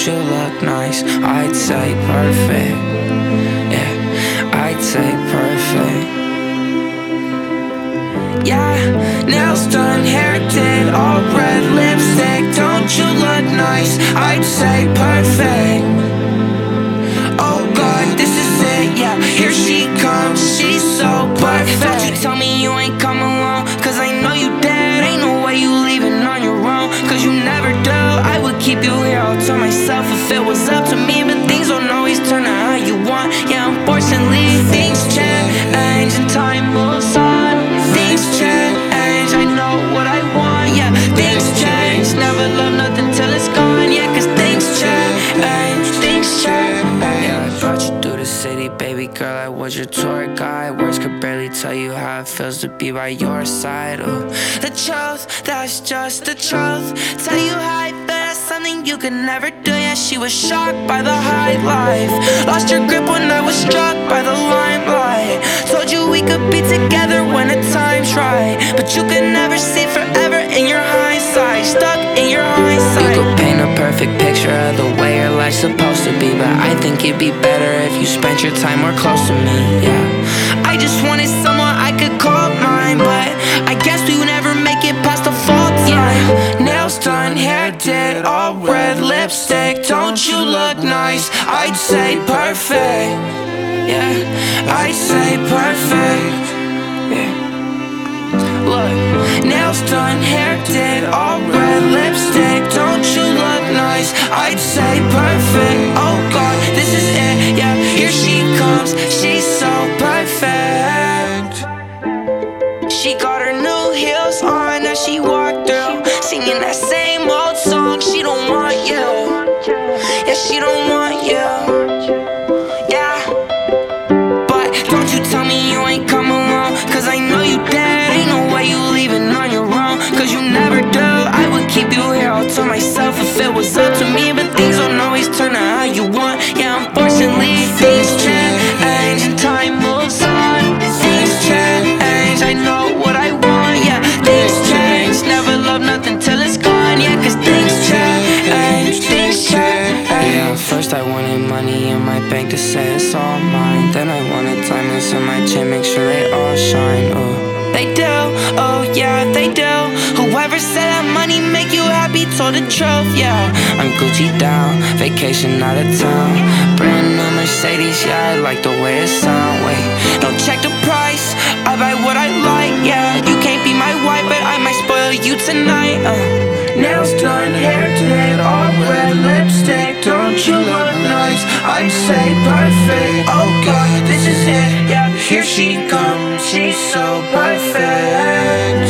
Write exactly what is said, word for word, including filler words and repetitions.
you look nice? I'd say perfect. Yeah, I'd say perfect. Yeah, nails done, hair did, all red lipstick. Don't you look nice? I'd say perfect. Oh God, this is it, yeah, here she comes. She's so perfect. Don't you tell me you ain't come along, cause I know you dead. Ain't no way you leaving on your own, cause you never do. I would keep you here all to myself if it was up to me. But things don't always turn out how you want. Yeah, unfortunately things change and time moves on. Things change, I know what I want. Yeah, things change, never love nothing till it's gone. Yeah, cause things change, things change. Yeah, I brought you through the city, baby girl, I was your tour guide. Words could barely tell you how it feels to be by your side. Ooh. The truth, that's just the truth. Tell you how I feel, that's something you could never do. Yeah, she was shocked by the high life. Lost your grip when I was struck by the limelight. Told you we could be together when the time's right, but you could never see forever in your hindsight. Stuck in your hindsight. You could paint a perfect picture of the way your life's supposed to be, but I think it'd be better if you spent your time more close to me. Yeah, I just wanted someone I could call mine, but I guess we would never make it past the fall time. Yeah. Nails done, hair did, all red lipstick. Don't you look nice? I'd say perfect. Yeah, I'd say perfect. Yeah. Look, nails done, hair did, all red lipstick. Don't you look nice? I'd say perfect. Oh God, this is it. Yeah, here she comes. She's so perfect. She got her new heels on as she walked through, singing that same old song. She don't want you. Yeah, she don't want you. Yeah, but don't you tell me you ain't come along, cause I know you dead. Ain't no way you leaving on your own, cause you never do. I would keep you here all to myself if it was up to me, but things don't always turn out how you want. Yeah, unfortunately things change and time moves on. Things change, I know what I want. Yeah, things change, never love nothing till it's gone. Yeah, cause things change, things change. Yeah, first I wanted money in my bank to say it's all mine. Then I wanted diamonds in my chain, make sure they all shine. Oh, they do, oh yeah, they do. Whoever said that money make you happy told the truth. Yeah, I'm Gucci down, vacation out of town. Brand new Mercedes, yeah, I like the way it sound. Wait, don't check the price, I buy what I like. Yeah, you can't be my wife, but I might spoil you tonight. uh. Nails done, hair did, all red lipstick. Don't you look nice? I'd say perfect. Oh God, this is it. Yeah, here she comes. She's so perfect.